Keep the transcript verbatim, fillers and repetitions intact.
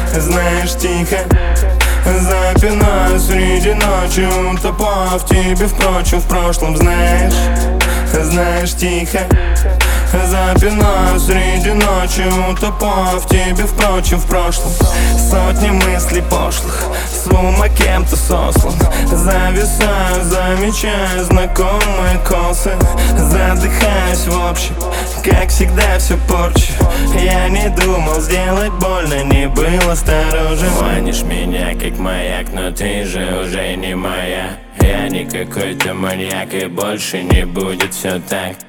знаешь, тихо запинаюсь среди ночи, утопая в тебе, впрочем, в прошлом. Знаешь, знаешь, тихо запинаюсь среди ночи, утопая в тебе, впрочем, в прошлом. Сотни мыслей пошлых, с ума кем-то сослан. Зависаю, замечаю знакомые косы. Задыхаюсь в общем, как всегда все порчу. Я не думал сделать больно, не был осторожен. Манишь меня как маяк, но ты же уже не моя. Я не какой-то маньяк, и больше не будет все так.